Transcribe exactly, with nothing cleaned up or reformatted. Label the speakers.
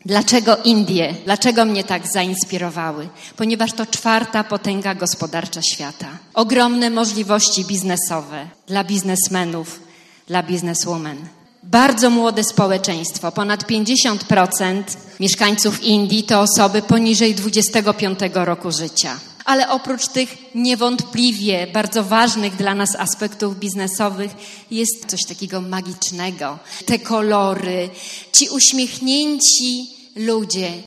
Speaker 1: Dlaczego Indie? Dlaczego mnie tak zainspirowały? Ponieważ to czwarta potęga gospodarcza świata. Ogromne możliwości biznesowe dla biznesmenów, dla bizneswomen. Bardzo młode społeczeństwo. Ponad pięćdziesiąt procent mieszkańców Indii to osoby poniżej dwudziestego piątego roku życia. Ale oprócz tych niewątpliwie bardzo ważnych dla nas aspektów biznesowych jest coś takiego magicznego. Te kolory, ci uśmiechnięci ludzie,